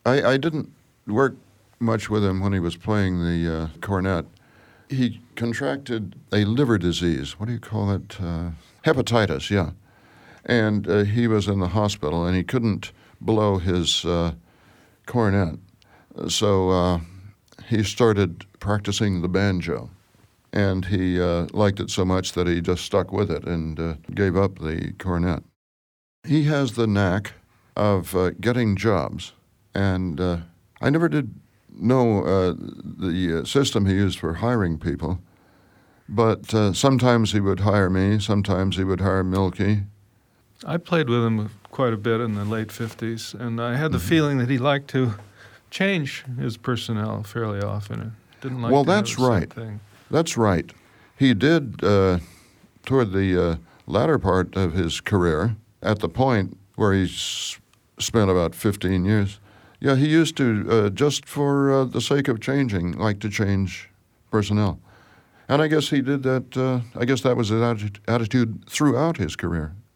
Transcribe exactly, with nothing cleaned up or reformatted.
I, I didn't work much with him when he was playing the uh, cornet. He contracted a liver disease. What do you call it? Uh, hepatitis, yeah. And uh, he was in the hospital, and he couldn't blow his uh, cornet. So uh, he started practicing the banjo. And he uh, liked it so much that he just stuck with it and uh, gave up the cornet. He has the knack of uh, getting jobs. And uh, I never did know uh, the uh, system he used for hiring people, but uh, sometimes he would hire me, sometimes he would hire Milky. I played with him quite a bit in the late fifties, and I had the Mm-hmm. feeling that he liked to change his personnel fairly often. Didn't like well, to have that's the same right. thing. That's right. He did, uh, toward the uh, latter part of his career, at the point where he s- spent about fifteen years, yeah, he used to, uh, just for uh, the sake of changing, like to change personnel. And I guess he did that, uh, I guess that was his atti- attitude throughout his career.